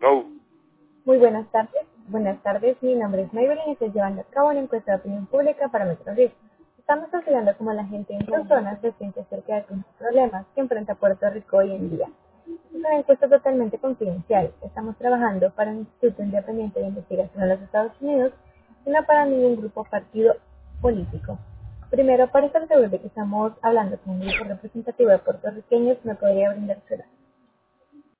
No. Muy buenas tardes. Buenas tardes, mi nombre es Maybelline y estoy llevando a cabo una encuesta de opinión pública para Metroris. Estamos estudiando cómo la gente en sus zonas se siente acerca de los problemas que enfrenta Puerto Rico hoy en día. Es una encuesta totalmente confidencial. Estamos trabajando para un instituto independiente de investigación en los Estados Unidos y no para ningún grupo o partido político. Primero, para estar seguro de que estamos hablando con un grupo representativo de puertorriqueños, me podría brindar su edad.